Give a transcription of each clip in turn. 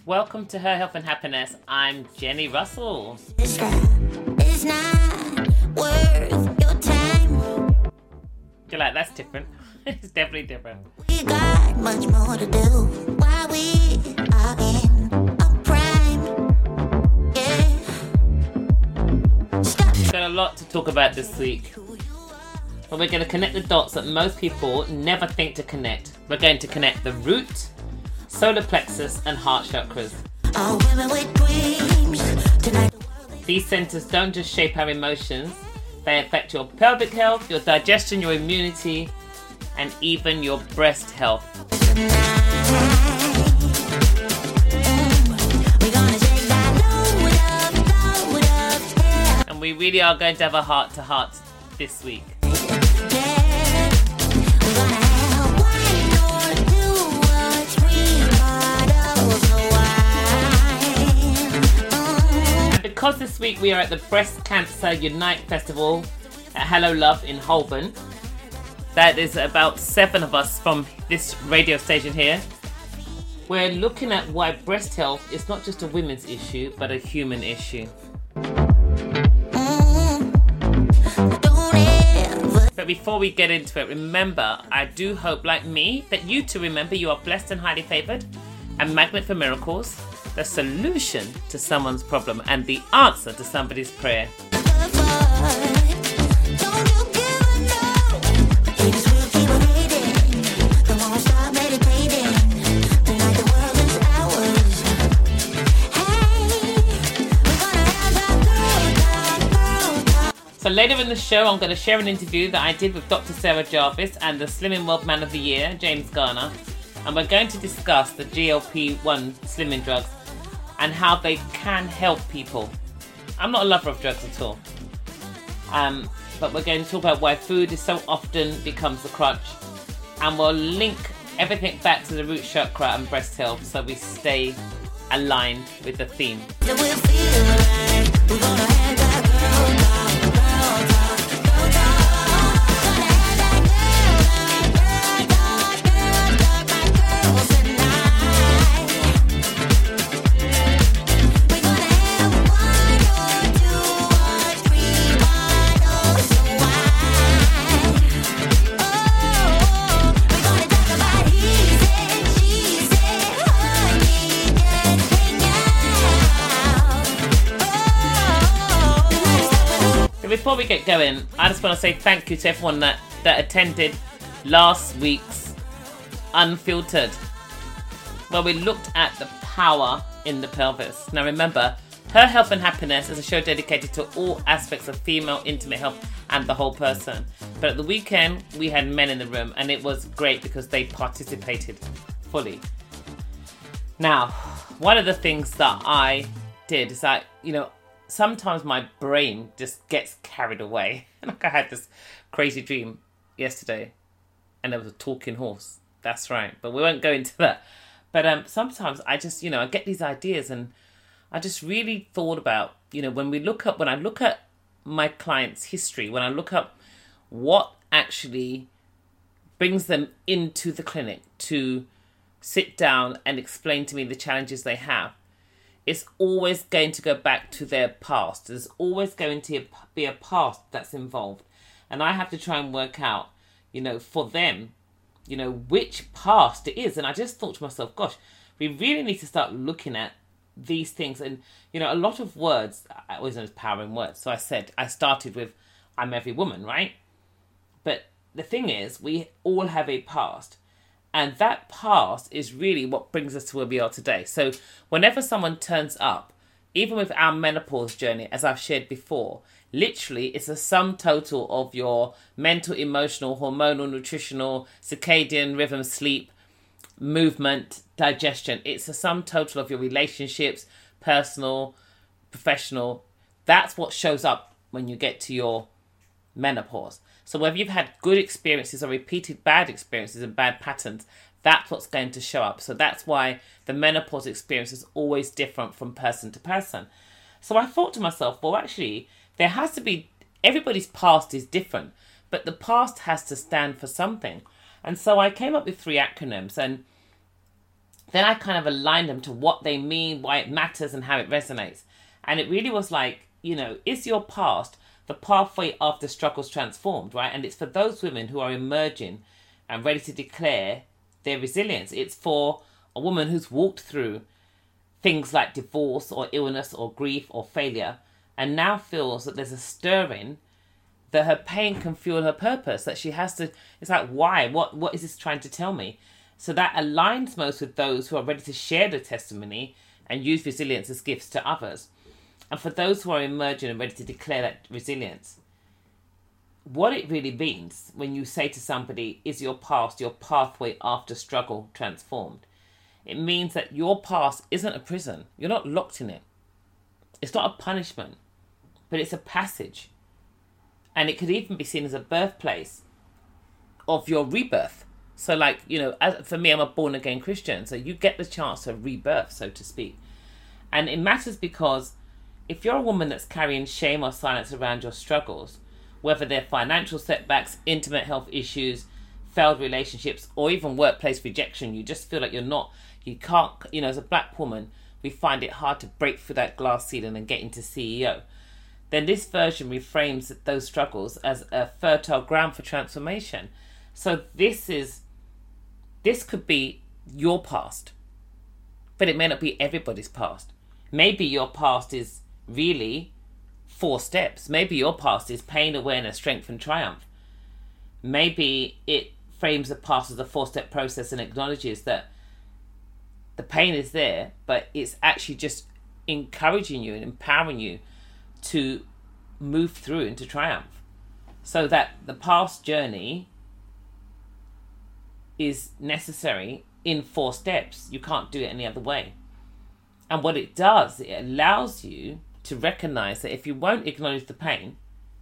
Welcome to Her Health and Happiness. I'm Jenny Russell. It's not worth your time. You're like, that's different. It's definitely different. We got much more to do while we are in a prime. Yeah. We've got a lot to talk about this week. But we're going to connect the dots that most people never think to connect. We're going to connect the root, solar plexus, and heart chakras. All women with dreams. Tonight the world is These centers don't just shape our emotions, they affect your pelvic health, your digestion, your immunity, and even your breast health. tonight. We're gonna shake that load up, yeah. And we really are going to have a heart-to-heart this week. Yeah. We're gonna have one or two or three bottles of wine. And because this week we are at the Breast Cancer Unite Festival at Hello Love in Holborn, that is about 7 of us from this radio station here. We're looking at why breast health is not just a women's issue, but a human issue. Don't ever But before we get into it, remember, I do hope, like me, that you too remember you are blessed and highly favoured, a magnet for miracles, the solution to someone's problem, and the answer to somebody's prayer. fight. Don't you give a no. Haters will keep on hating. Don't wanna stop meditating. Tonight the world is ours. Hey, we're gonna have that girl talk. So later in the show, I'm going to share an interview that I did with Dr. Sarah Jarvis and the Slimming World Man of the Year, James Garner. And we're going to discuss the GLP-1 slimming drugs and how they can help people. I'm not a lover of drugs at all. But we're going to talk about why food is so often becomes a crutch. And we'll link everything back to the root chakra and breast health so we stay aligned with the theme. Till we feel right. We're gonna have that girl talk, girl talk, girl talk. Gonna have that girl talk, tonight. We're gonna have one or two or three bottles of wine. Oh, we're gonna talk about he said, she said, honey, just hang out. So before we get going, I just want to say thank you to everyone that attended last week's Unfiltered, where we looked at the power in the pelvis. Now remember, Her Health and Happiness is a show dedicated to all aspects of female intimate health and the whole person. But at the weekend, we had men in the room, and it was great because they participated fully. Now, one of the things that I did is that, sometimes my brain just gets carried away. Like I had this crazy dream yesterday, and there was a talking horse. That's right, but we won't go into that. But sometimes I just, I get these ideas, and I just really thought about, when I look at my client's history, when I look up what actually brings them into the clinic to sit down and explain to me the challenges they have, it's always going to go back to their past. There's always going to be a past that's involved. And I have to try and work out, for them, which past it is. And I just thought to myself, gosh, we really need to start looking at these things. And, a lot of words, I always know there's power in words. So I started with, I'm every woman, right? But the thing is, we all have a past. And that past is really what brings us to where we are today. So whenever someone turns up, even with our menopause journey, as I've shared before, literally it's a sum total of your mental, emotional, hormonal, nutritional, circadian rhythm, sleep, movement, digestion. It's a sum total of your relationships, personal, professional. That's what shows up when you get to your menopause. So whether you've had good experiences or repeated bad experiences and bad patterns, that's what's going to show up. So that's why the menopause experience is always different from person to person. So I thought to myself, well, actually, there has to be, everybody's past is different, but the past has to stand for something. And so I came up with 3 acronyms, and then I kind of aligned them to what they mean, why it matters, and how it resonates. And it really was like, is your past the pathway after struggles transformed, right? And it's for those women who are emerging and ready to declare their resilience. It's for a woman who's walked through things like divorce or illness or grief or failure and now feels that there's a stirring, that her pain can fuel her purpose, that she has to, it's like, why? What is this trying to tell me? So that aligns most with those who are ready to share their testimony and use resilience as gifts to others. And for those who are emerging and ready to declare that resilience, what it really means when you say to somebody, is your past your pathway after struggle transformed? It means that your past isn't a prison. You're not locked in it. It's not a punishment, but it's a passage. And it could even be seen as a birthplace of your rebirth. So like, for me, I'm a born again Christian. So you get the chance to rebirth, so to speak. And it matters because if you're a woman that's carrying shame or silence around your struggles, whether they're financial setbacks, intimate health issues, failed relationships, or even workplace rejection, you just feel like you can't, as a black woman, we find it hard to break through that glass ceiling and get into CEO. Then this version reframes those struggles as a fertile ground for transformation. So this could be your past, but it may not be everybody's past. Maybe your past is really 4 steps. Maybe your past is pain, awareness, strength, and triumph. Maybe it frames the past as a 4-step process and acknowledges that the pain is there, but it's actually just encouraging you and empowering you to move through into triumph. So that the past journey is necessary in 4 steps. You can't do it any other way. And what it does, it allows you to recognize that if you won't acknowledge the pain,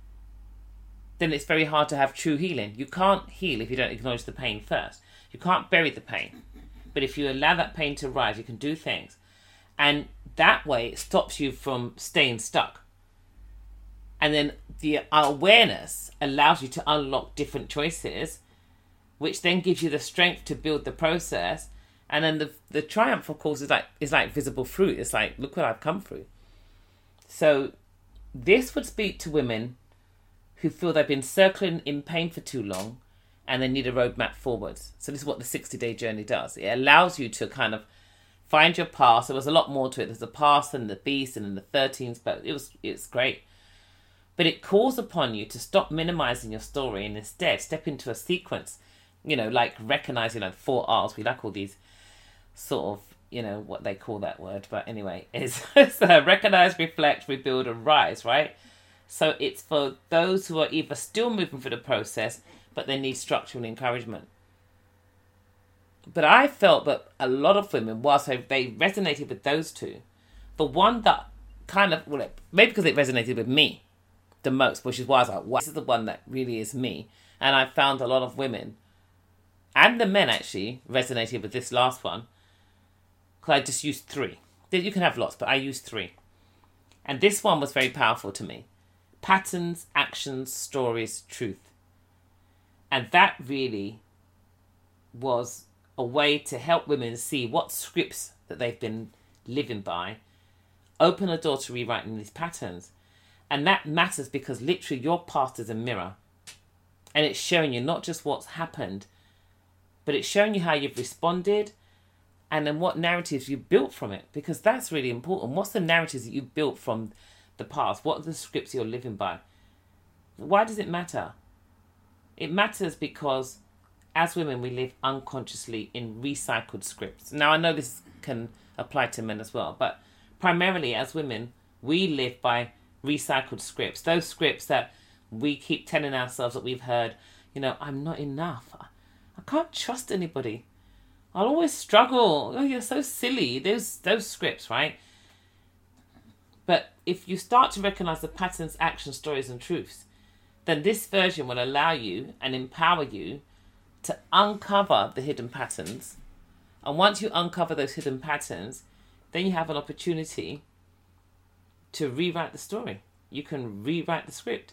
then it's very hard to have true healing. You can't heal if you don't acknowledge the pain first. You can't bury the pain. But if you allow that pain to rise, you can do things. And that way it stops you from staying stuck. And then the awareness allows you to unlock different choices, which then gives you the strength to build the process. And then the triumph, of course, is like visible fruit. It's like, look what I've come through. So this would speak to women who feel they've been circling in pain for too long and they need a roadmap forwards. So this is what the 60-day journey does. It allows you to kind of find your past. There was a lot more to it. There's the past and the beast and then the 13s, but it's great. But it calls upon you to stop minimizing your story and instead step into a sequence, like recognizing like 4 R's. We like all these sort of, what they call that word. But anyway, it's recognize, reflect, rebuild, and rise, right? So it's for those who are either still moving through the process, but they need structural encouragement. But I felt that a lot of women, whilst they resonated with those two, the one that kind of, maybe because it resonated with me the most, which is why I was like, wow, this is the one that really is me. And I found a lot of women, and the men actually, resonated with this last one, because I just used 3. You can have lots, but I used 3. And this one was very powerful to me. Patterns, actions, stories, truth. And that really was a way to help women see what scripts that they've been living by, open a door to rewriting these patterns. And that matters because literally your past is a mirror. And it's showing you not just what's happened, but it's showing you how you've responded and then what narratives you built from it. Because that's really important. What's the narratives that you built from the past? What are the scripts you're living by? Why does it matter? It matters because as women, we live unconsciously in recycled scripts. Now, I know this can apply to men as well, but primarily as women, we live by recycled scripts. Those scripts that we keep telling ourselves that we've heard, I'm not enough. I can't trust anybody. I'll always struggle. Oh, you're so silly. Those scripts, right? But if you start to recognize the patterns, actions, stories, and truths, then this version will allow you and empower you to uncover the hidden patterns. And once you uncover those hidden patterns, then you have an opportunity to rewrite the story. You can rewrite the script.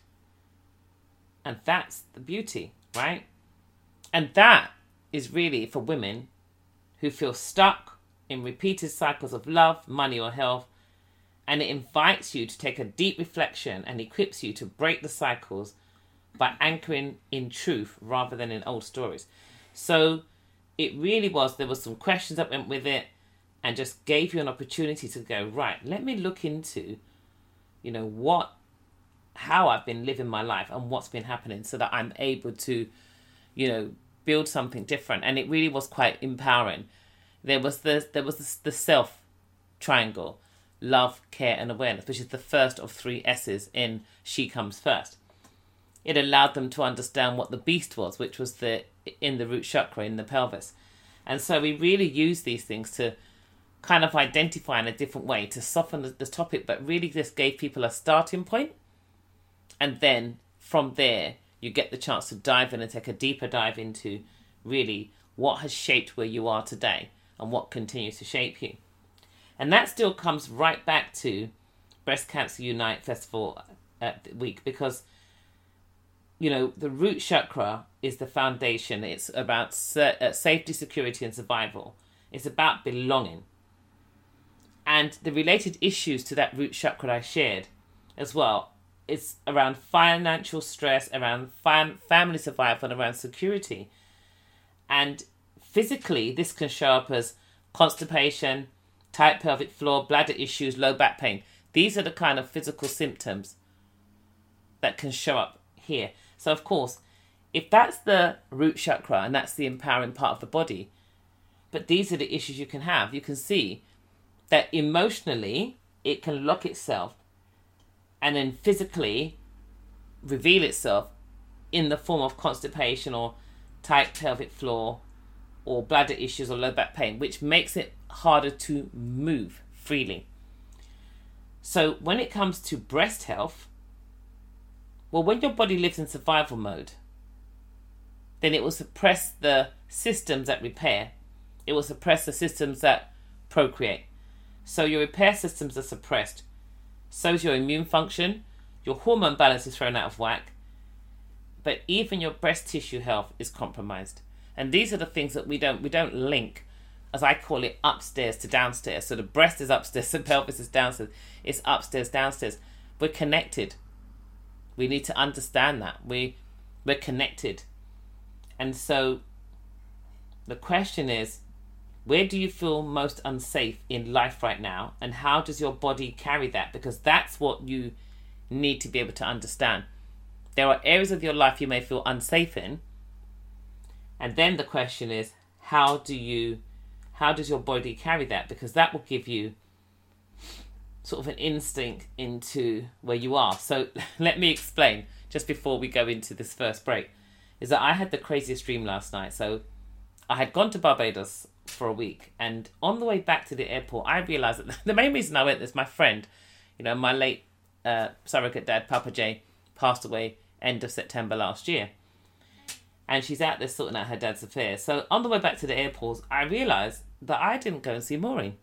And that's the beauty, right? And that is really for women who feel stuck in repeated cycles of love, money, or health. And it invites you to take a deep reflection and equips you to break the cycles by anchoring in truth rather than in old stories. So it really was, there were some questions that went with it and just gave you an opportunity to go, right, let me look into, how I've been living my life and what's been happening so that I'm able to, build something different. And it really was quite empowering. There was the self triangle, love, care, and awareness, which is the first of 3 S's in She Comes First. It allowed them to understand what the beast was, which was in the root chakra, in the pelvis. And so we really use these things to kind of identify in a different way, to soften the topic, but really just gave people a starting point. And then from there, you get the chance to dive in and take a deeper dive into really what has shaped where you are today and what continues to shape you. And that still comes right back to Breast Cancer Unite Festival week, because, the root chakra is the foundation. It's about safety, security, and survival. It's about belonging. And the related issues to that root chakra I shared as well, it's around financial stress, around family survival, and around security. And physically, this can show up as constipation, tight pelvic floor, bladder issues, low back pain. These are the kind of physical symptoms that can show up here. So, of course, if that's the root chakra and that's the empowering part of the body, but these are the issues you can have, you can see that emotionally it can lock itself and then physically reveal itself in the form of constipation or tight pelvic floor or bladder issues or low back pain, which makes it harder to move freely. So when it comes to breast health, well, when your body lives in survival mode, then it will suppress the systems that repair. It will suppress the systems that procreate. So your repair systems are suppressed. So is your immune function. Your hormone balance is thrown out of whack. But even your breast tissue health is compromised. And these are the things that we don't link, as I call it, upstairs to downstairs. So the breast is upstairs, the pelvis is downstairs. It's upstairs, downstairs. We're connected. We need to understand that. We're connected. And so the question is, where do you feel most unsafe in life right now? And how does your body carry that? Because that's what you need to be able to understand. There are areas of your life you may feel unsafe in. And then the question is, how does your body carry that? Because that will give you sort of an instinct into where you are. So let me explain, just before we go into this first break, is that I had the craziest dream last night. So I had gone to Barbados for a week, and on the way back to the airport, I realised that the main reason I went is my friend, my late surrogate dad, Papa J, passed away end of September last year. And she's out there sorting out her dad's affairs. So on the way back to the airport, I realised that I didn't go and see Maureen.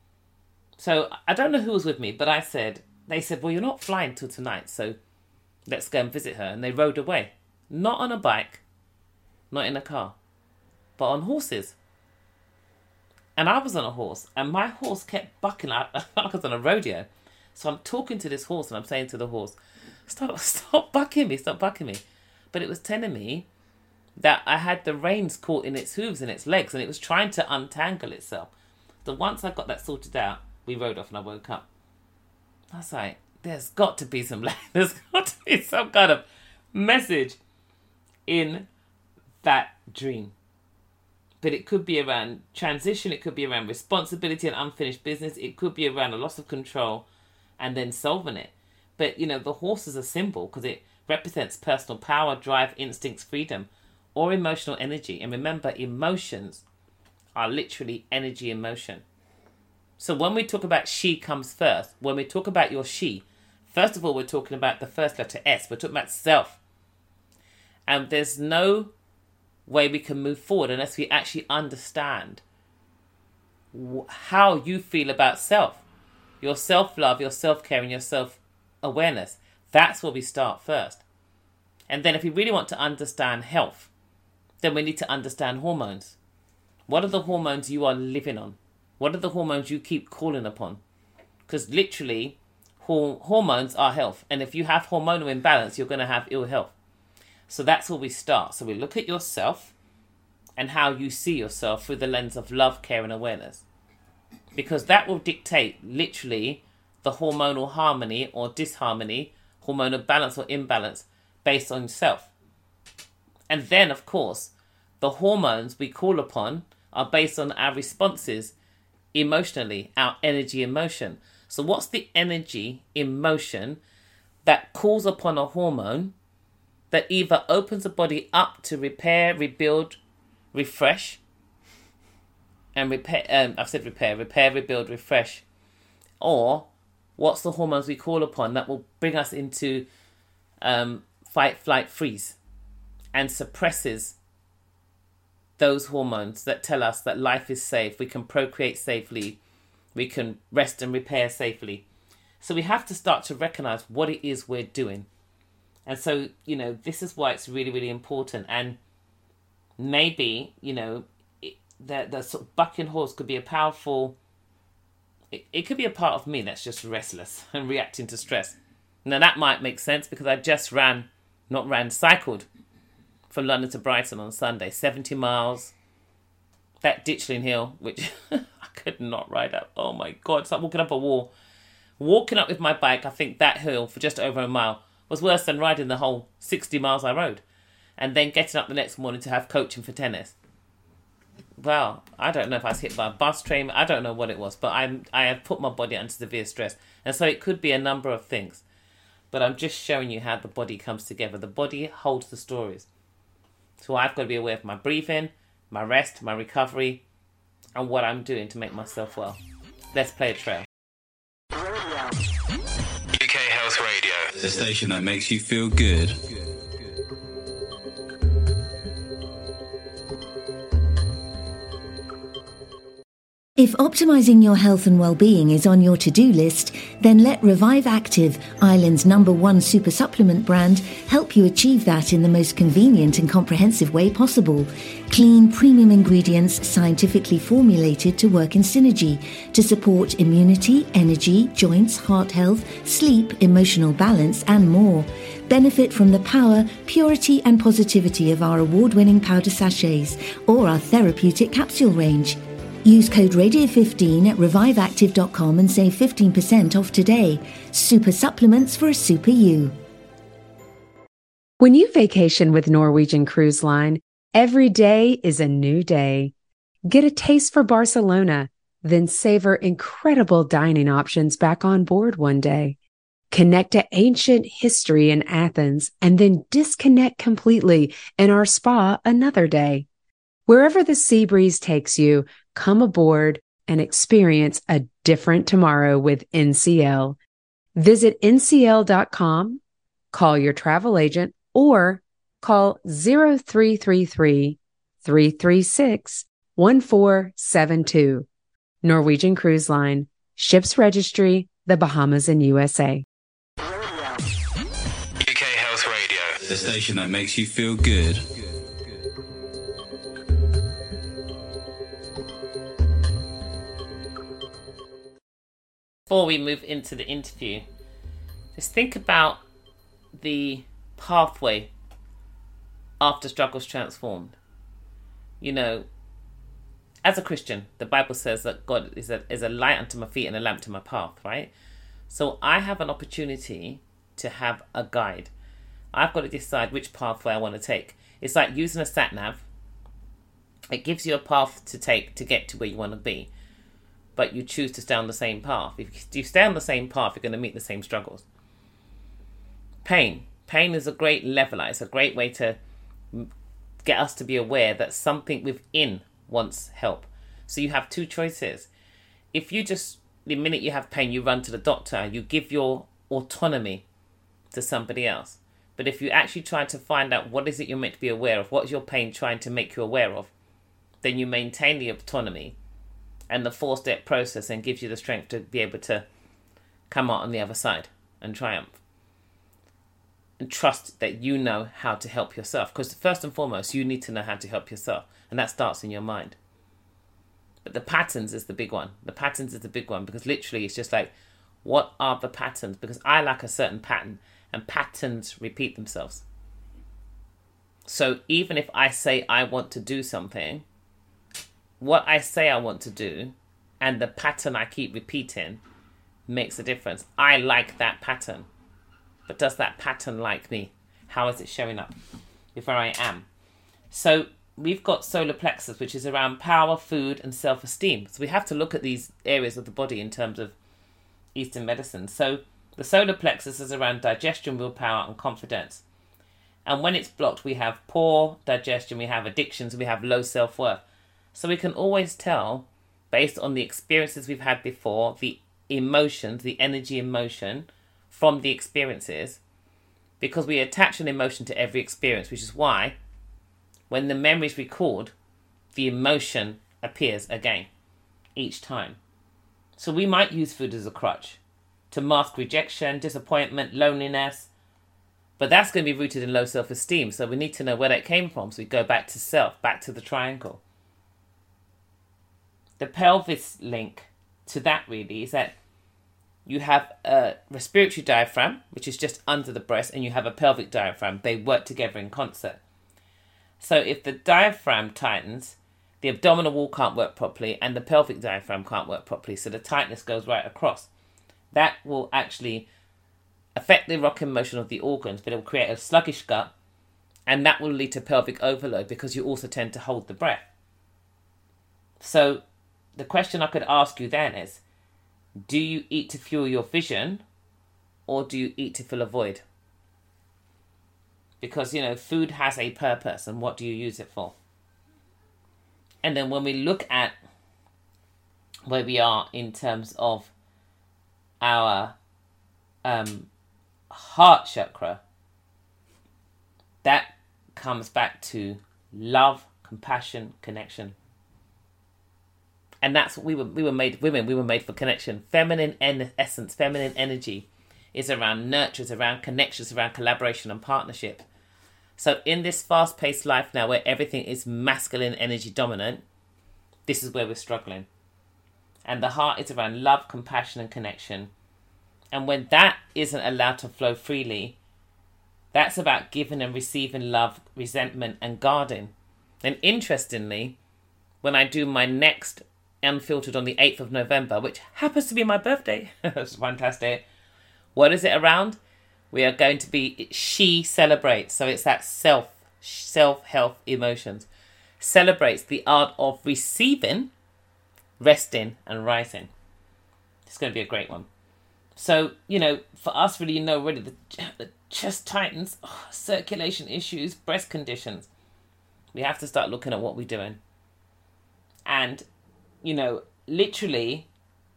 So I don't know who was with me, but they said, well, you're not flying till tonight, so let's go and visit her. And they rode away. Not on a bike, not in a car, but on horses. And I was on a horse, and my horse kept bucking like I was on a rodeo. So I'm talking to this horse, and I'm saying to the horse, stop bucking me, stop bucking me. But it was telling me that I had the reins caught in its hooves and its legs, and it was trying to untangle itself. So once I got that sorted out, we rode off and I woke up. I was like, there's got to be some kind of message in that dream. But it could be around transition, it could be around responsibility and unfinished business, it could be around a loss of control and then solving it. But, the horse is a symbol because it represents personal power, drive, instincts, freedom, or emotional energy. And remember, emotions are literally energy in motion. So when we talk about she comes first, when we talk about your she, first of all, we're talking about the first letter S. We're talking about self. And there's no way we can move forward unless we actually understand how you feel about self. Your self-love, your self-care, and your self-awareness. That's where we start first. And then if we really want to understand health, then we need to understand hormones. What are the hormones you are living on? What are the hormones you keep calling upon? Because literally, hormones are health. And if you have hormonal imbalance, you're going to have ill health. So that's where we start. So we look at yourself and how you see yourself through the lens of love, care, and awareness. Because that will dictate, literally, the hormonal harmony or disharmony, hormonal balance or imbalance, based on yourself. And then, of course, the hormones we call upon are based on our responses emotionally, our energy emotion. So what's the energy emotion that calls upon a hormone that either opens the body up to repair, rebuild, refresh, and repair, repair, rebuild, refresh, or what's the hormones we call upon that will bring us into fight, flight, freeze, and suppresses those hormones that tell us that life is safe, we can procreate safely, we can rest and repair safely. So we have to start to recognize what it is we're doing. And so, this is why it's really, really important. And maybe, the sort of bucking horse could be a powerful... It could be a part of me that's just restless and reacting to stress. Now, that might make sense because I just cycled from London to Brighton on Sunday, 70 miles. That Ditchling Hill, which I could not ride up. Oh, my God. It's like walking up a wall. Walking up with my bike, I think that hill for just over a mile was worse than riding the whole 60 miles I rode. And then getting up the next morning to have coaching for tennis. Well, I don't know if I was hit by a bus, train. I don't know what it was. But I have put my body under severe stress. And so it could be a number of things. But I'm just showing you how the body comes together. The body holds the stories. So I've got to be aware of my breathing, my rest, my recovery, and what I'm doing to make myself well. Let's play a trail. UK Health Radio, the station that makes you feel good. If optimizing your health and well-being is on your to-do list, then let Revive Active, Ireland's #1 super supplement brand, help you achieve that in the most convenient and comprehensive way possible. Clean, premium ingredients scientifically formulated to work in synergy to support immunity, energy, joints, heart health, sleep, emotional balance, and more. Benefit from the power, purity, and positivity of our award-winning powder sachets or our therapeutic capsule range. Use code RADIO15 at reviveactive.com and save 15% off today. Super supplements for a super you. When you vacation with Norwegian Cruise Line, every day is a new day. Get a taste for Barcelona, then savor incredible dining options back on board one day. Connect to ancient history in Athens and then disconnect completely in our spa another day. Wherever the sea breeze takes you, come aboard and experience a different tomorrow with NCL. Visit ncl.com, call your travel agent, or call 0333-336-1472. Norwegian Cruise Line, Ships Registry, the Bahamas and USA. UK Health Radio, the station that makes you feel good. Before we move into the interview, just think about the pathway after struggles transformed. As a Christian, the Bible says that God is a light unto my feet and a lamp to my path, right? So I have an opportunity to have a guide. I've got to decide which pathway I want to take. It's like using a sat nav. It gives you a path to take to get to where you want to be. But you choose to stay on the same path. If you stay on the same path, you're going to meet the same struggles. Pain. Pain is a great leveler. It's a great way to get us to be aware that something within wants help. So you have two choices. If you just, the minute you have pain, you run to the doctor, you give your autonomy to somebody else. But if you actually try to find out what is it you're meant to be aware of, what's your pain trying to make you aware of, then you maintain the autonomy and the 4-step process, and gives you the strength to be able to come out on the other side and triumph. And trust that you know how to help yourself. Because first and foremost, you need to know how to help yourself. And that starts in your mind. But the patterns is the big one. The patterns is the big one, because literally it's just like, what are the patterns? Because I like a certain pattern, and patterns repeat themselves. So even if I say I want to do something, what I say I want to do and the pattern I keep repeating makes a difference. I like that pattern. But does that pattern like me? How is it showing up with where I am? So we've got solar plexus, which is around power, food, and self-esteem. So we have to look at these areas of the body in terms of Eastern medicine. So the solar plexus is around digestion, willpower, and confidence. And when it's blocked, we have poor digestion, we have addictions, we have low self-worth. So we can always tell, based on the experiences we've had before, the emotions, the energy emotion from the experiences, because we attach an emotion to every experience, which is why when the memories record, the emotion appears again each time. So we might use food as a crutch to mask rejection, disappointment, loneliness, but that's going to be rooted in low self-esteem. So we need to know where that came from. So we go back to self, back to the triangle. The pelvis link to that really is that you have a respiratory diaphragm, which is just under the breast, and you have a pelvic diaphragm. They work together in concert. So if the diaphragm tightens, the abdominal wall can't work properly and the pelvic diaphragm can't work properly. So the tightness goes right across. That will actually affect the rocking motion of the organs, but it will create a sluggish gut, and that will lead to pelvic overload because you also tend to hold the breath. So the question I could ask you then is, do you eat to fuel your vision, or do you eat to fill a void? Because, you know, food has a purpose, and what do you use it for? And then when we look at where we are in terms of our heart chakra, that comes back to love, compassion, connection. And that's what we were made, women, we were made for connection. Feminine essence, feminine energy is around nurture, is around connections, around collaboration and partnership. So in this fast-paced life now where everything is masculine energy dominant, this is where we're struggling. And the heart is around love, compassion and connection. And when that isn't allowed to flow freely, that's about giving and receiving love, resentment and guarding. And interestingly, when I do my next Unfiltered on the 8th of November, which happens to be my birthday, it's fantastic. What is it around? We are going to be She Celebrates. So it's that self-health emotions. Celebrates the art of receiving, resting and rising. It's going to be a great one. So, you know, for us really, you know, really the chest tightens, circulation issues, breast conditions. We have to start looking at what we're doing. And, you know, literally,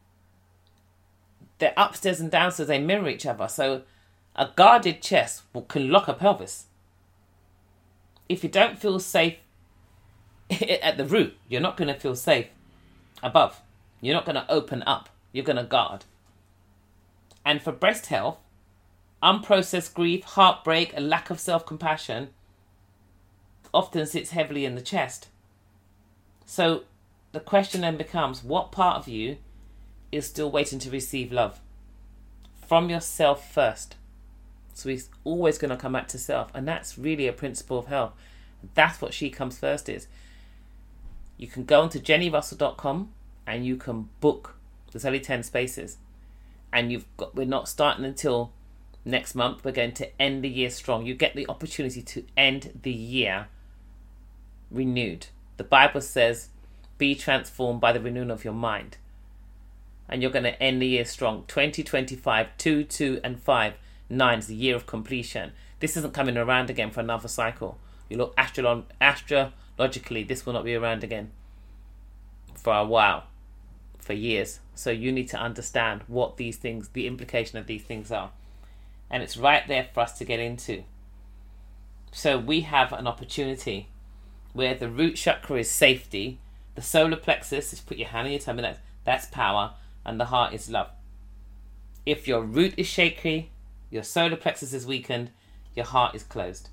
the upstairs and downstairs, they mirror each other. So a guarded chest can lock a pelvis. If you don't feel safe at the root, you're not going to feel safe above. You're not going to open up. You're going to guard. And for breast health, unprocessed grief, heartbreak, and lack of self-compassion often sits heavily in the chest. So the question then becomes, what part of you is still waiting to receive love? From yourself first. So he's always going to come back to self. And that's really a principle of health. That's what She Comes First is. You can go onto jennyrussell.com and you can book. There's only 10 spaces. And we're not starting until next month. We're going to end the year strong. You get the opportunity to end the year renewed. The Bible says, be transformed by the renewing of your mind. And you're going to end the year strong. 2025, 2, 2, and 5. 9 is the year of completion. This isn't coming around again for another cycle. You look astrologically, this will not be around again for a while, for years. So you need to understand what these things, the implication of these things are. And it's right there for us to get into. So we have an opportunity where the root chakra is safety. The solar plexus is put your hand on your tummy, that's power, and the heart is love. If your root is shaky, your solar plexus is weakened, your heart is closed.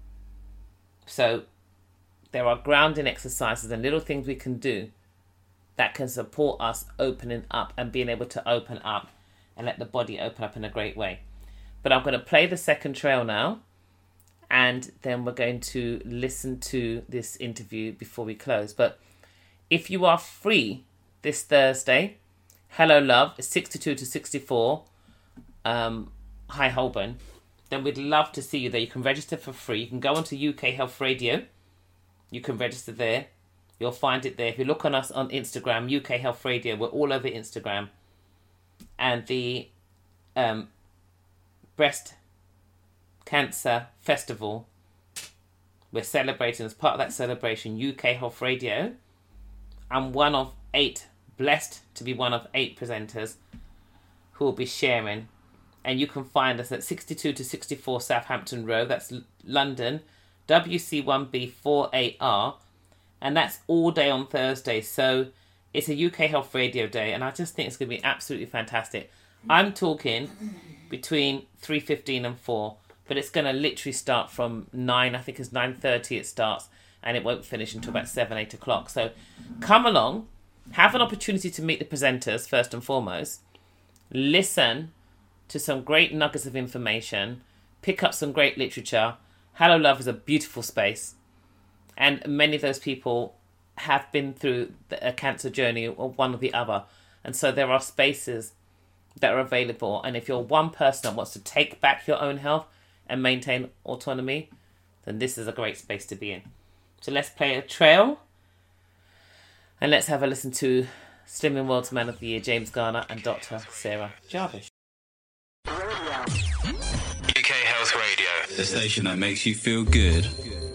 So there are grounding exercises and little things we can do that can support us opening up and being able to open up and let the body open up in a great way. But I'm going to play the second trail now, and then we're going to listen to this interview before we close. But if you are free this Thursday, Hello Love, 62 to 64, High Holborn, then we'd love to see you there. You can register for free. You can go onto UK Health Radio. You can register there. You'll find it there. If you look on us on Instagram, UK Health Radio, we're all over Instagram. And the Breast Cancer Festival, we're celebrating, as part of that celebration, UK Health Radio. I'm one of 8, blessed to be one of 8 presenters who will be sharing. And you can find us at 62 to 64 Southampton Road. That's London, WC1B 4AR. And that's all day on Thursday. So it's a UK Health Radio Day. And I just think it's going to be absolutely fantastic. I'm talking between 3:15 and 4. But it's going to literally start from 9. I think it's 9:30 it starts. And it won't finish until about 7, 8 o'clock. So come along. Have an opportunity to meet the presenters first and foremost. Listen to some great nuggets of information. Pick up some great literature. Hello Love is a beautiful space. And many of those people have been through a cancer journey or one or the other. And so there are spaces that are available. And if you're one person that wants to take back your own health and maintain autonomy, then this is a great space to be in. So let's play a trail. And let's have a listen to Slimming World's Man of the Year, James Garner, and Dr. Sarah Jarvish. UK Health Radio, the station that makes you feel good.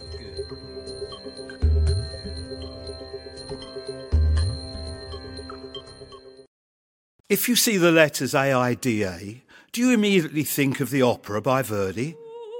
If you see the letters AIDA, do you immediately think of the opera by Verdi?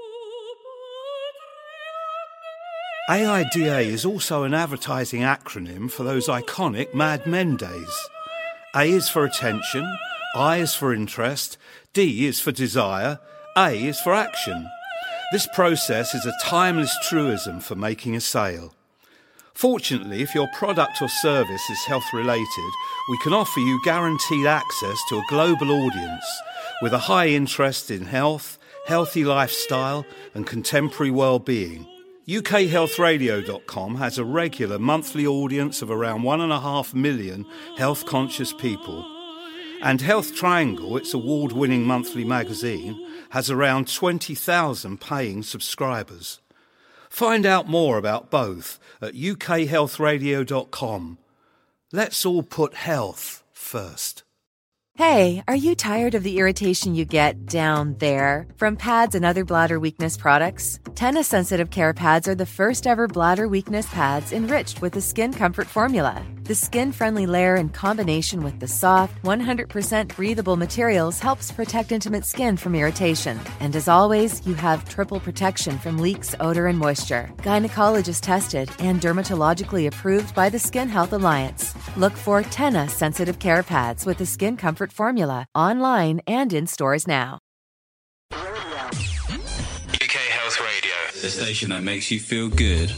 AIDA is also an advertising acronym for those iconic Mad Men days. A is for attention, I is for interest, D is for desire, A is for action. This process is a timeless truism for making a sale. Fortunately, if your product or service is health-related, we can offer you guaranteed access to a global audience with a high interest in health, healthy lifestyle and contemporary well-being. UKHealthRadio.com has a regular monthly audience of around 1.5 million health-conscious people. And Health Triangle, its award-winning monthly magazine, has around 20,000 paying subscribers. Find out more about both at UKHealthRadio.com. Let's all put health first. Hey, are you tired of the irritation you get down there from pads and other bladder weakness products? Tena Sensitive Care Pads are the first ever bladder weakness pads enriched with the Skin Comfort formula. The skin-friendly layer in combination with the soft, 100% breathable materials helps protect intimate skin from irritation. And as always, you have triple protection from leaks, odor, and moisture. Gynecologist tested and dermatologically approved by the Skin Health Alliance. Look for Tena Sensitive Care Pads with the Skin Comfort formula online and in stores now. UK Health Radio, the station that makes you feel good.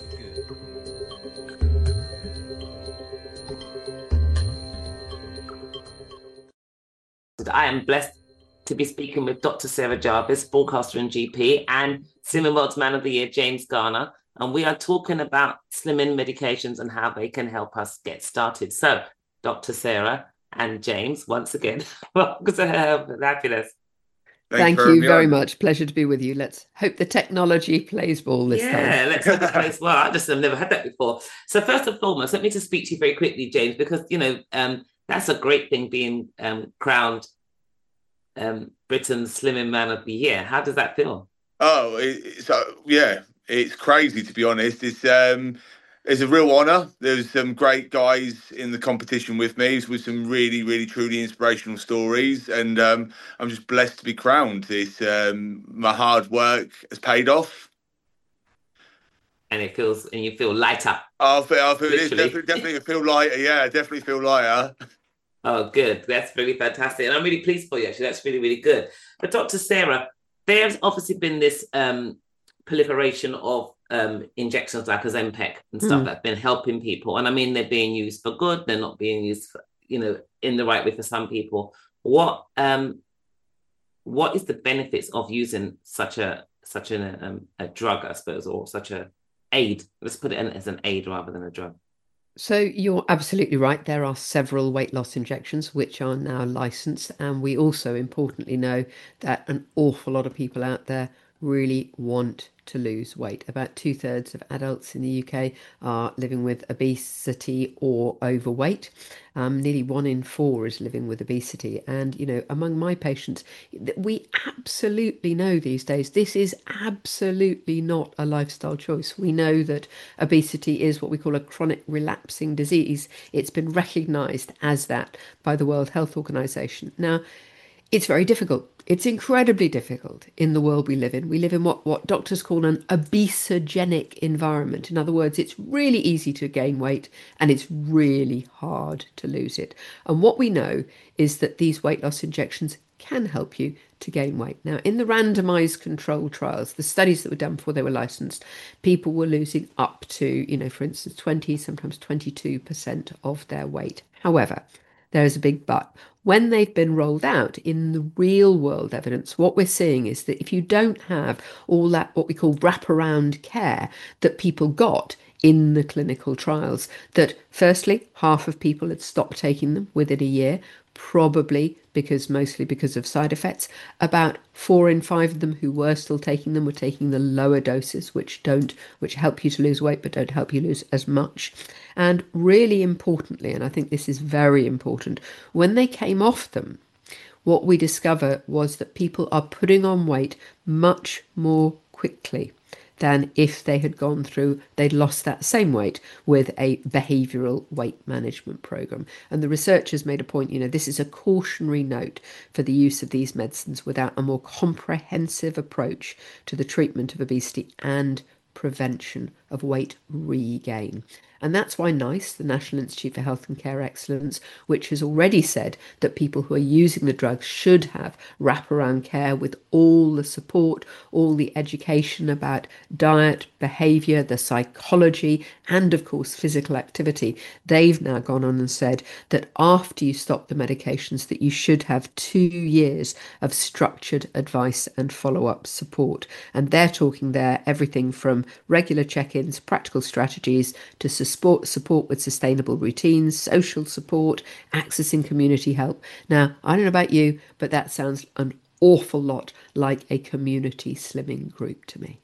I am blessed to be speaking with Dr. Sarah Jarvis, broadcaster and GP, and Slimming World's Man of the Year, James Garner. And we are talking about slimming medications and how they can help us get started. So, Dr. Sarah and James, once again, welcome to Happiness. Thank you very much. Pleasure to be with you. Let's hope the technology plays ball this time. Yeah, let's hope it plays well. I just have never had that before. So first and foremost, let me just speak to you very quickly, James, because, that's a great thing being crowned Britain's Slimming Man of the Year. How does that feel? Oh, it's crazy, to be honest. It's a real honour. There's some great guys in the competition with me with some really, really, truly inspirational stories, and I'm just blessed to be crowned. It's my hard work has paid off, and you feel lighter. I feel definitely feel lighter. Yeah, definitely feel lighter. Oh, good. That's really fantastic, and I'm really pleased for you. Actually, that's really, really good. But Dr. Sarah, there's obviously been this proliferation of injections like Ozempic and stuff that have been helping people. And I mean, they're being used for good. They're not being used for, in the right way for some people. What is the benefits of using such a drug, I suppose, or such a aid? Let's put it in as an aid rather than a drug. So you're absolutely right. There are several weight loss injections which are now licensed. And we also importantly know that an awful lot of people out there really want to lose weight. About 2/3 of adults in the UK are living with obesity or overweight. Nearly 1 in 4 is living with obesity. And, among my patients, we absolutely know these days, this is absolutely not a lifestyle choice. We know that obesity is what we call a chronic relapsing disease. It's been recognised as that by the World Health Organization. Now, it's very difficult. It's incredibly difficult in the world we live in. We live in what doctors call an obesogenic environment. In other words, it's really easy to gain weight and it's really hard to lose it. And what we know is that these weight loss injections can help you to gain weight. Now, in the randomized control trials, the studies that were done before they were licensed, people were losing up to, for instance, 20, sometimes 22% of their weight. However, there is a big but. When they've been rolled out in the real world evidence, what we're seeing is that if you don't have all that, what we call wraparound care that people got in the clinical trials, that firstly, half of people had stopped taking them within a year, mostly because of side effects. About 4 in 5 of them who were still taking them were taking the lower doses, which help you to lose weight but don't help you lose as much. And really importantly, and I think this is very important, when they came off them, what we discover was that people are putting on weight much more quickly than if they'd lost that same weight with a behavioural weight management programme. And the researchers made a point, this is a cautionary note for the use of these medicines without a more comprehensive approach to the treatment of obesity and prevention of weight regain. And that's why NICE, the National Institute for Health and Care Excellence, which has already said that people who are using the drugs should have wraparound care with all the support, all the education about diet, behaviour, the psychology, and of course physical activity. They've now gone on and said that after you stop the medications, that you should have 2 years of structured advice and follow-up support. And they're talking there everything from regular check-ins, practical strategies, to support with sustainable routines, social support, accessing community help. Now, I don't know about you, but that sounds an awful lot like a community slimming group to me.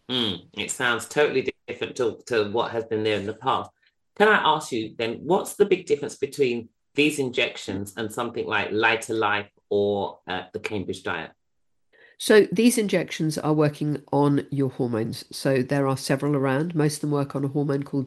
It sounds totally different to what has been there in the past. Can I ask you then, what's the big difference between these injections and something like Lighter Life or the Cambridge diet? So these injections are working on your hormones. So there are several around. Most of them work on a hormone called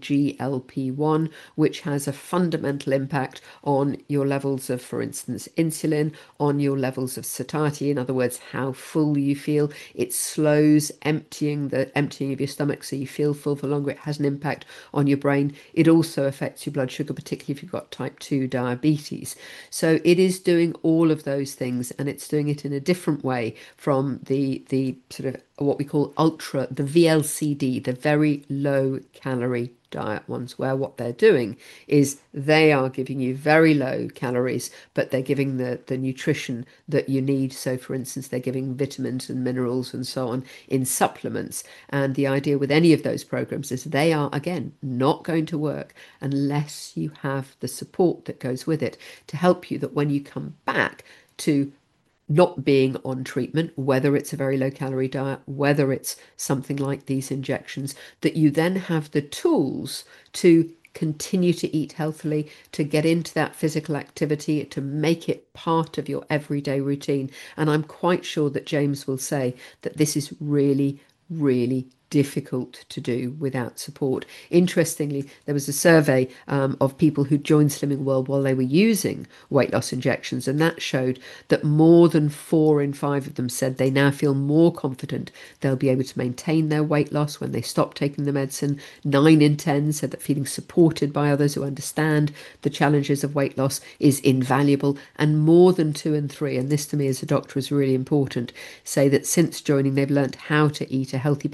GLP-1, which has a fundamental impact on your levels of, for instance, insulin, on your levels of satiety. In other words, how full you feel. It slows emptying of your stomach so you feel full for longer. It has an impact on your brain. It also affects your blood sugar, particularly if you've got type 2 diabetes. So it is doing all of those things, and it's doing it in a different way from the sort of what we call the VLCD, the very low calorie diet ones, where what they're doing is they are giving you very low calories, but they're giving the nutrition that you need. So for instance, they're giving vitamins and minerals and so on in supplements. And the idea with any of those programs is they are, again, not going to work unless you have the support that goes with it to help you that when you come back to not being on treatment, whether it's a very low calorie diet, whether it's something like these injections, that you then have the tools to continue to eat healthily, to get into that physical activity, to make it part of your everyday routine. And I'm quite sure that James will say that this is really, really difficult to do without support. Interestingly, there was a survey of people who joined Slimming World while they were using weight loss injections, and that showed that more than 4 in 5 of them said they now feel more confident they'll be able to maintain their weight loss when they stop taking the medicine. 9 in 10 said that feeling supported by others who understand the challenges of weight loss is invaluable, and more than 2 in 3, and this to me as a doctor is really important, say that since joining they've learnt how to eat a healthy, balanced diet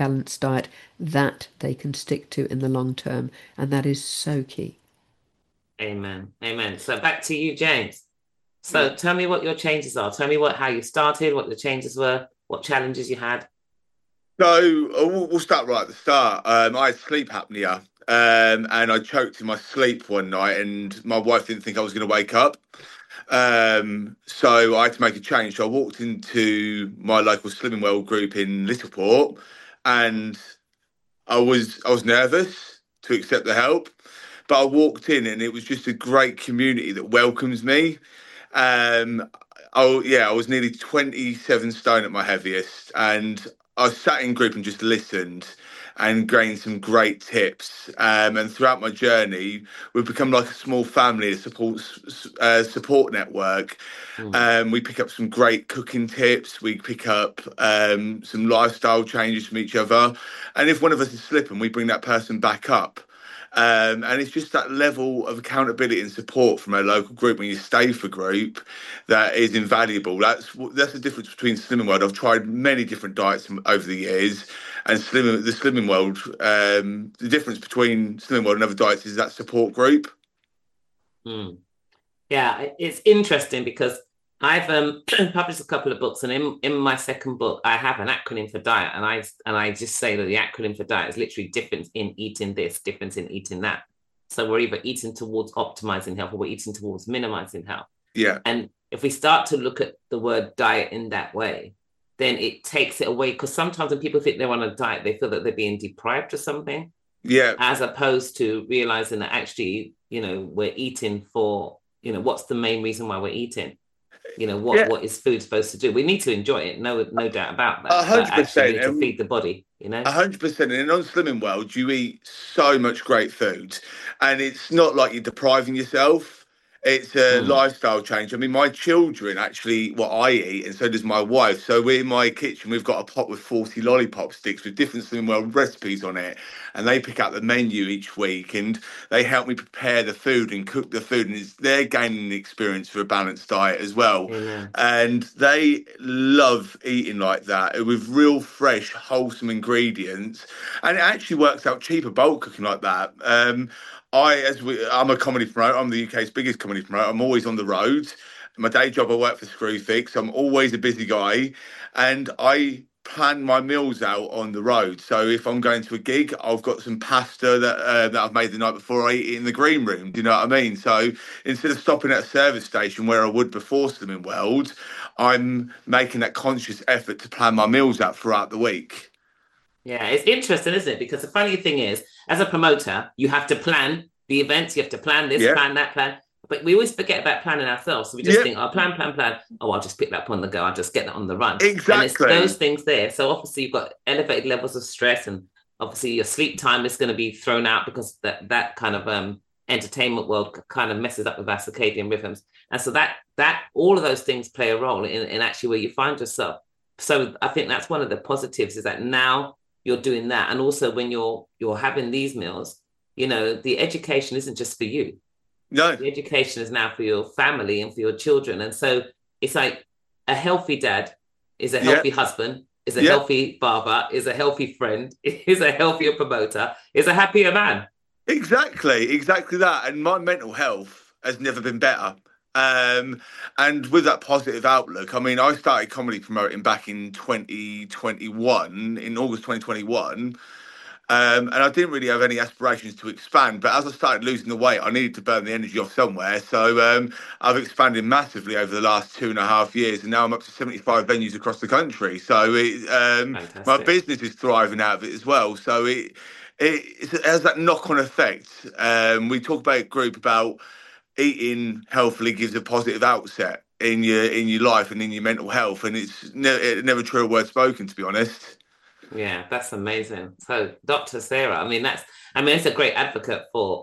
diet that they can stick to in the long term. And that is so key. Amen. Amen. So back to you, James. So tell me what your changes are. Tell me how you started, what the changes were, what challenges you had. So we'll start right at the start. I had sleep apnea, and I choked in my sleep one night, and my wife didn't think I was going to wake up. So I had to make a change. So I walked into my local Slimming World group in Littleport, and I was nervous to accept the help, but I walked in, and it was just a great community that welcomes me. I was nearly 27 stone at my heaviest, and I sat in group and just listened and gained some great tips. And throughout my journey, we've become like a small family, a support network. We pick up some great cooking tips. We pick up some lifestyle changes from each other. And if one of us is slipping, we bring that person back up. And it's just that level of accountability and support from a local group when you stay for group that is invaluable. That's the difference between Slimming World. I've tried many different diets over the years, and the Slimming World. The difference between Slimming World and other diets is that support group. Yeah, it's interesting because I've published a couple of books, and in my second book, I have an acronym for diet, and I just say that the acronym for diet is literally difference in eating this, difference in eating that. So we're either eating towards optimizing health, or we're eating towards minimizing health. Yeah. And if we start to look at the word diet in that way, then it takes it away, because sometimes when people think they're on a diet, they feel that they're being deprived of something. Yeah. As opposed to realizing that actually, we're eating for, what's the main reason why we're eating? What is food supposed to do? We need to enjoy it, no doubt about that. 100%. To feed the body, 100%. And on Slimming World, you eat so much great food, and it's not like you're depriving yourself. It's a lifestyle change. I mean, my children actually, I eat, and so does my wife. So we're in my kitchen, we've got a pot with 40 lollipop sticks with different Slimming World recipes on it. And they pick out the menu each week, and they help me prepare the food and cook the food. And they're gaining the experience for a balanced diet as well. And they love eating like that with real fresh, wholesome ingredients. And it actually works out cheaper bulk cooking like that. I'm a comedy promoter. I'm the UK's biggest comedy promoter. I'm always on the road. My day job, I work for Screwfix. I'm always a busy guy, and I plan my meals out on the road. So if I'm going to a gig, I've got some pasta that I've made the night before. I eat it in the green room. Do you know what I mean? So instead of stopping at a service station where I would before Slimming World, I'm making that conscious effort to plan my meals out throughout the week. Yeah, it's interesting, isn't it? Because the funny thing is, as a promoter, you have to plan the events, you have to plan this, plan that, plan. But we always forget about planning ourselves. So we just think, plan. Oh, I'll just pick that up on the go. I'll just get that on the run. Exactly. And it's those things there. So obviously you've got elevated levels of stress, and obviously your sleep time is going to be thrown out because that kind of entertainment world kind of messes up with our circadian rhythms. And so that all of those things play a role in actually where you find yourself. So I think that's one of the positives, is that now you're doing that. And also when you're having these meals, the education isn't just for you. No. The education is now for your family and for your children. And so it's like a healthy dad is a healthy husband, is a healthy father, is a healthy friend, is a healthier promoter, is a happier man. Exactly that. And my mental health has never been better. And with that positive outlook, I mean, I started comedy promoting back in 2021, in August 2021. And I didn't really have any aspirations to expand, but as I started losing the weight, I needed to burn the energy off somewhere. So I've expanded massively over the last 2.5 years, and now I'm up to 75 venues across the country. So my business is thriving out of it as well. So it has that knock-on effect. We talk about a group about eating healthily gives a positive outset in your life and in your mental health, and it's never true a word spoken, to be honest. Yeah, that's amazing. So, Dr. Sarah, I mean, it's a great advocate for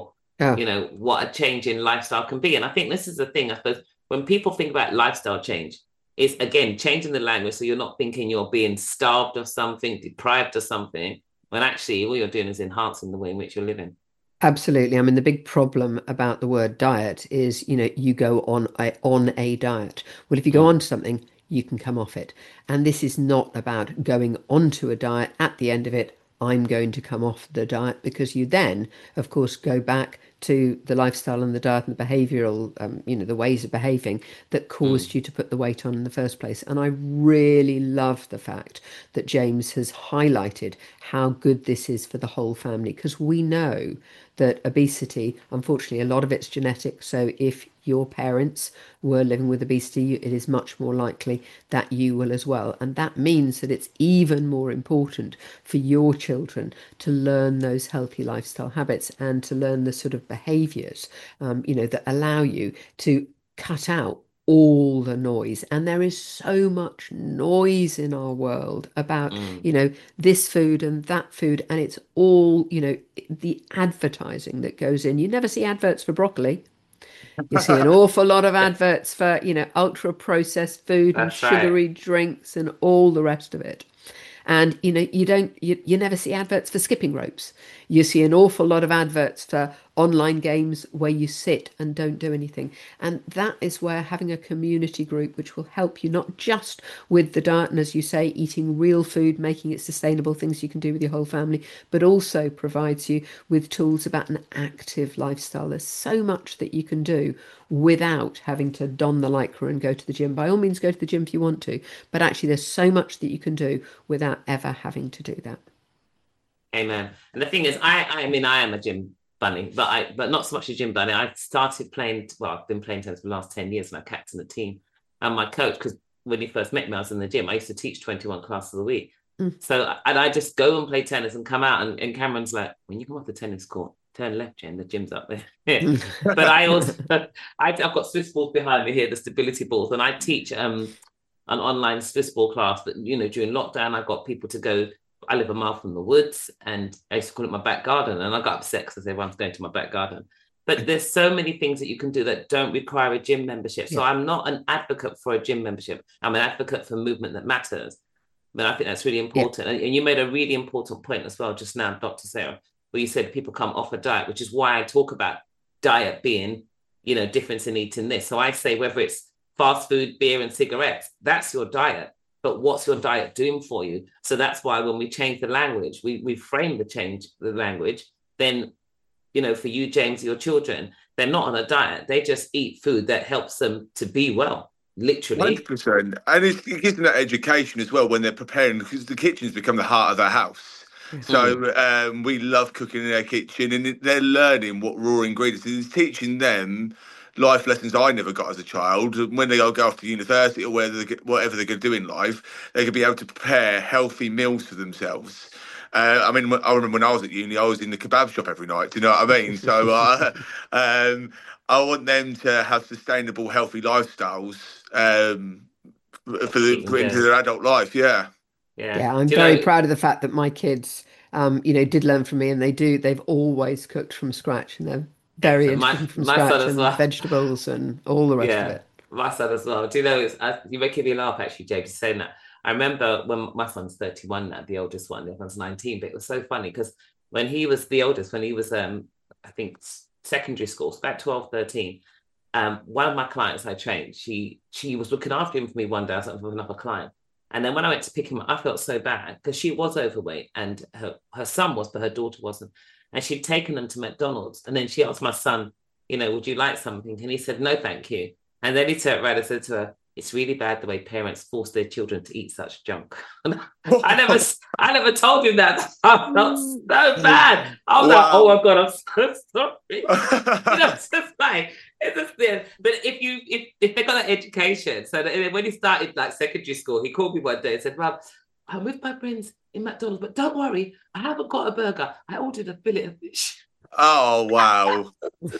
what a change in lifestyle can be. And I think this is the thing, I suppose, when people think about lifestyle change, is again changing the language, so you're not thinking you're being starved of something, deprived of something, when actually all you're doing is enhancing the way in which you're living. Absolutely. I mean, the big problem about the word diet is, you go on a diet. Well, if you go on to something, you can come off it. And this is not about going onto a diet at the end of it. I'm going to come off the diet, because you then, of course, go back to the lifestyle and the diet and the behavioural, the ways of behaving that caused you to put the weight on in the first place. And I really love the fact that James has highlighted how good this is for the whole family, because we know that obesity, unfortunately, a lot of it's genetic. So if your parents were living with obesity, it is much more likely that you will as well. And that means that it's even more important for your children to learn those healthy lifestyle habits and to learn the sort of behaviors, that allow you to cut out all the noise. And there is so much noise in our world about this food and that food, and it's all the advertising that goes in. You never see adverts for broccoli. You see an awful lot of adverts for ultra processed food and sugary drinks and all the rest of it. And you never see adverts for skipping ropes. You see an awful lot of adverts for online games where you sit and don't do anything. And that is where having a community group, which will help you not just with the diet and, as you say, eating real food, making it sustainable, things you can do with your whole family, but also provides you with tools about an active lifestyle. There's so much that you can do without having to don the lycra and go to the gym. By all means, go to the gym if you want to, but actually there's so much that you can do without ever having to do that. Amen. And the thing is, I am a gym bunny, but not so much a gym bunny. I started playing, I've been playing tennis for the last 10 years, and I captain the team. And my coach, because when he first met me, I was in the gym. I used to teach 21 classes a week. So, and I just go and play tennis and come out, and Cameron's like, when you come off the tennis court, turn left, Jen, the gym's up there. But I also, I've got Swiss balls behind me here, the stability balls, and I teach an online Swiss ball class that, during lockdown, I got people to go. I live a mile from the woods, and I used to call it my back garden, and I got upset because everyone's going to my back garden. But there's so many things that you can do that don't require a gym membership. So I'm not an advocate for a gym membership. I'm an advocate for movement that matters. But I think that's really important. Yeah. And you made a really important point as well just now, Dr. Sarah, where you said people come off a diet, which is why I talk about diet being, difference in eating this. So I say whether it's fast food, beer and cigarettes, that's your diet. But what's your diet doing for you? So that's why when we change the language, we frame the language, then, for you, James, your children, they're not on a diet. They just eat food that helps them to be well, literally. 100%. And it gives them that education as well when they're preparing, because the kitchen's become the heart of their house. So we love cooking in their kitchen, and they're learning what raw ingredients is. It's teaching them life lessons I never got as a child. When they go off to university or whatever they're going to do in life, they could be able to prepare healthy meals for themselves. I remember when I was at uni, I was in the kebab shop every night. Do you know what I mean? So I want them to have sustainable, healthy lifestyles into their adult life. Yeah. I'm very proud of the fact that my kids, did learn from me, and they've always cooked from scratch, and they're very interesting from scratch, and vegetables and all the rest of it. My son as well. Do you know, you're making me laugh actually, James, saying that. I remember when my son's 31 now, the oldest one, the other one's 19, but it was so funny because when he was the oldest, when he was, I think, secondary school, about 12, 13, one of my clients I trained, she was looking after him for me one day. I was with another client. And then when I went to pick him up, I felt so bad because she was overweight and her son was, but her daughter wasn't. And she'd taken them to McDonald's. And then she asked my son, would you like something? And he said, no, thank you. And then he turned around and said to her, it's really bad the way parents force their children to eat such junk. I never told him that. I felt so bad. I was like, oh my God, I'm so sorry. It's just like, it's just there. But if they got that education, so that when he started like secondary school, he called me one day and said, Rob, I'm with my friends in McDonald's, but don't worry, I haven't got a burger. I ordered a fillet of fish. Oh, wow.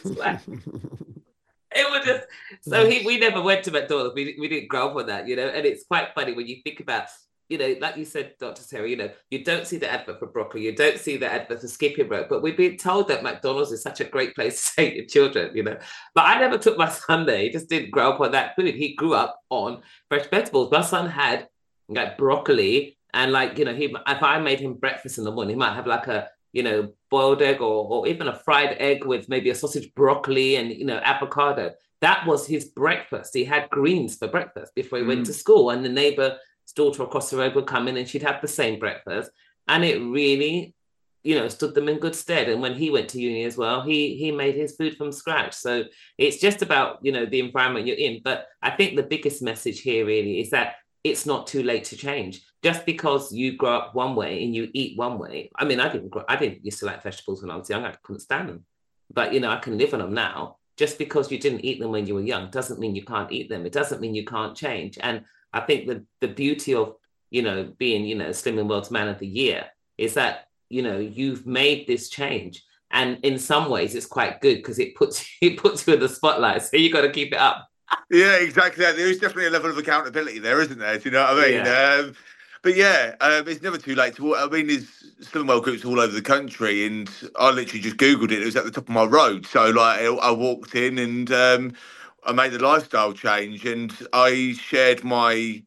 It was just, so we never went to McDonald's. We didn't grow up on that, and it's quite funny when you think about, like you said, Dr. Sarah, you don't see the advert for broccoli, you don't see the advert for skipping rope, but we've been told that McDonald's is such a great place to take your children, But I never took my son there. He just didn't grow up on that food. He grew up on fresh vegetables. My son had like broccoli and if I made him breakfast in the morning, he might have like a, boiled egg or even a fried egg with maybe a sausage, broccoli and, avocado. that was his breakfast. He had greens for breakfast before he went to school, and the neighbour's daughter across the road would come in and she'd have the same breakfast. And it really, stood them in good stead. And when he went to uni as well, he made his food from scratch. So it's just about, the environment you're in. But I think the biggest message here really is that it's not too late to change. Just because you grow up one way and you eat one way. I mean, I didn't used to like vegetables when I was young. I couldn't stand them. But, I can live on them now. Just because you didn't eat them when you were young doesn't mean you can't eat them. It doesn't mean you can't change. And I think the beauty of, being, Slim and World's Man of the Year is that, you've made this change. And in some ways it's quite good because it puts you in the spotlight. So you got to keep it up. Yeah, exactly. There is definitely a level of accountability there, isn't there? Do you know what I mean? Yeah. But yeah, it's never too late to. I mean, there's Slim and Well groups all over the country, and I literally just Googled it. It was at the top of my road, so like I walked in and I made the lifestyle change, and I shared my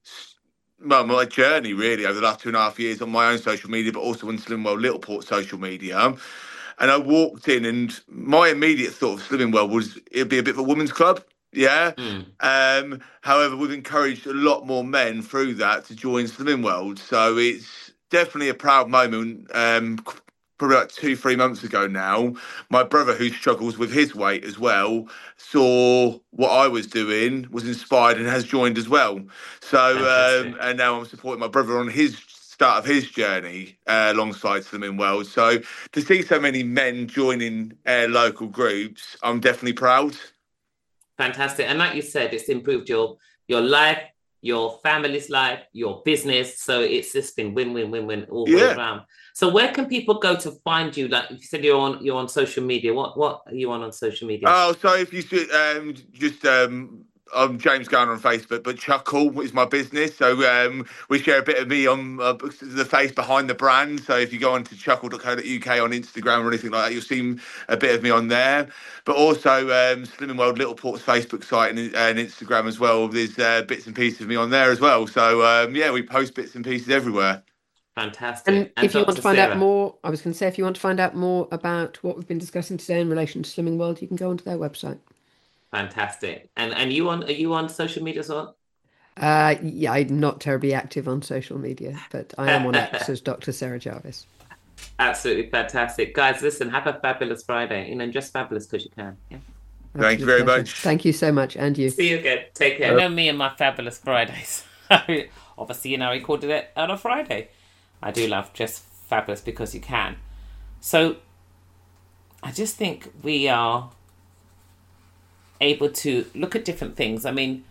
journey really over the last 2.5 years on my own social media, but also on Slim and Well Littleport social media. And I walked in, and my immediate thought of Slim and Well was it'd be a bit of a women's club. Yeah. However, we've encouraged a lot more men through that to join Slimming World. So it's definitely a proud moment. Probably like 2-3 months ago now, my brother, who struggles with his weight as well, saw what I was doing, was inspired and has joined as well. So, and now I'm supporting my brother on his start of his journey alongside Slimming World. So to see so many men joining local groups, I'm definitely proud. Fantastic. And like you said, it's improved your life, your family's life, your business. So it's just been win all the way around. So where can people go to find you? Like you said, you're on social media. What are you on social media? Oh, so if you just I'm James Garner on Facebook, but Chuckle is my business. So we share a bit of me on the face behind the brand. So if you go on to chuckle.co.uk on Instagram or anything like that, you'll see a bit of me on there. But also Slimming World Littleport's Facebook site and Instagram as well. There's bits and pieces of me on there as well. So we post bits and pieces everywhere. Fantastic. And if you want to find out more, I was going to say, if you want to find out more about what we've been discussing today in relation to Slimming World, you can go onto their website. Fantastic. And are you on social media as well? I'm not terribly active on social media, but I am on X as Dr. Sarah Jarvis. Absolutely fantastic. Guys, listen, have a fabulous Friday. Just fabulous because you can. Yeah. Thank you very much. Thank you so much. And you. See you again. Take care. Know me and my fabulous Fridays. Obviously, I recorded it on a Friday. I do love just fabulous because you can. So I just think we are able to look at different things. I mean,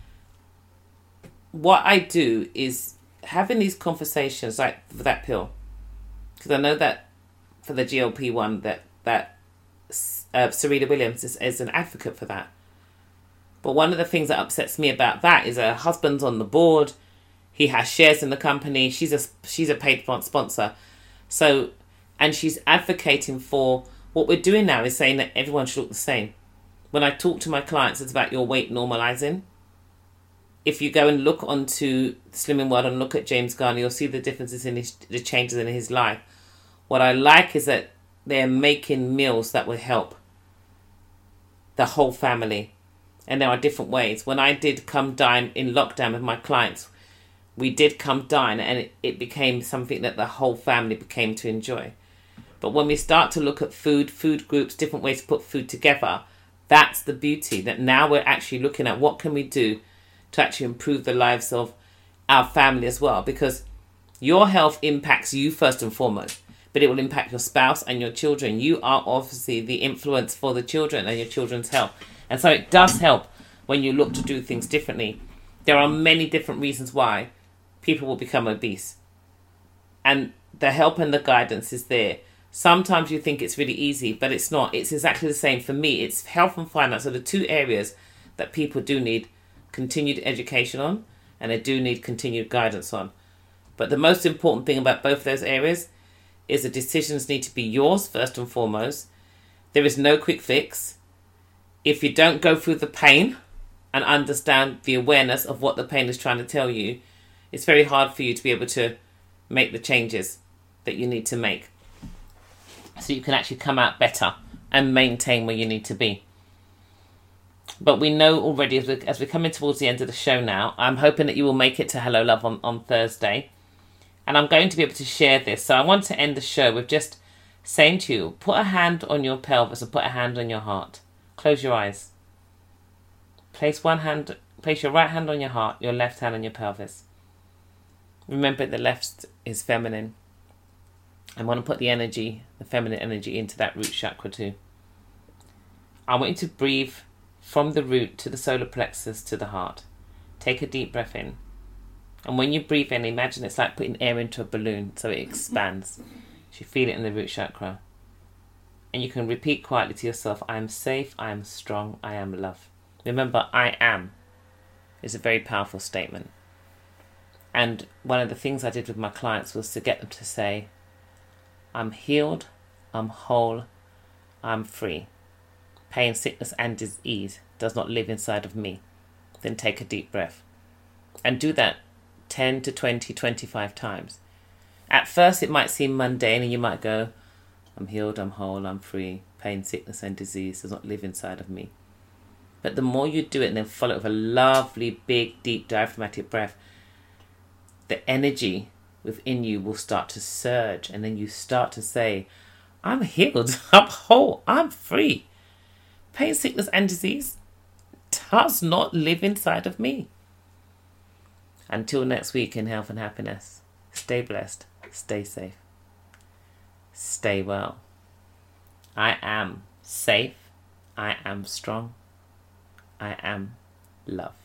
what I do is having these conversations like for that pill, because I know that for the GLP-1 that Serena Williams is an advocate for that. But one of the things that upsets me about that is her husband's on the board. He has shares in the company. She's a paid sponsor. So, and she's advocating for what we're doing now is saying that everyone should look the same. When I talk to my clients, it's about your weight normalizing. If you go and look onto Slimming World and look at James Garner, you'll see the differences in the changes in his life. What I like is that they're making meals that will help the whole family. And there are different ways. When I did come dine in lockdown with my clients, we did come dine and it became something that the whole family became to enjoy. But when we start to look at food groups, different ways to put food together, that's the beauty, that now we're actually looking at what can we do to actually improve the lives of our family as well. Because your health impacts you first and foremost, but it will impact your spouse and your children. You are obviously the influence for the children and your children's health. And so it does help when you look to do things differently. There are many different reasons why people will become obese. And the help and the guidance is there. Sometimes you think it's really easy, but it's not. It's exactly the same for me. It's health and finance are the two areas that people do need continued education on, and they do need continued guidance on. But the most important thing about both those areas is the decisions need to be yours first and foremost. There is no quick fix. If you don't go through the pain and understand the awareness of what the pain is trying to tell you, it's very hard for you to be able to make the changes that you need to make, so you can actually come out better and maintain where you need to be. But we know already as we're coming towards the end of the show now, I'm hoping that you will make it to Hello Love on Thursday. And I'm going to be able to share this. So I want to end the show with just saying to you, put a hand on your pelvis and put a hand on your heart. Close your eyes. Place your right hand on your heart, your left hand on your pelvis. Remember the left is feminine. I want to put the energy, the feminine energy, into that root chakra too. I want you to breathe from the root to the solar plexus to the heart. Take a deep breath in. And when you breathe in, imagine it's like putting air into a balloon so it expands. You feel it in the root chakra. And you can repeat quietly to yourself, I am safe, I am strong, I am love. Remember, I am is a very powerful statement. And one of the things I did with my clients was to get them to say, I'm healed, I'm whole, I'm free. Pain, sickness and disease does not live inside of me. Then take a deep breath. And do that 10 to 20, 25 times. At first it might seem mundane and you might go, I'm healed, I'm whole, I'm free. Pain, sickness and disease does not live inside of me. But the more you do it and then follow it with a lovely, big, deep diaphragmatic breath, the energy within you will start to surge. And then you start to say, I'm healed, I'm whole, I'm free. Pain, sickness and disease does not live inside of me. Until next week in health and happiness, stay blessed, stay safe, stay well. I am safe, I am strong, I am love.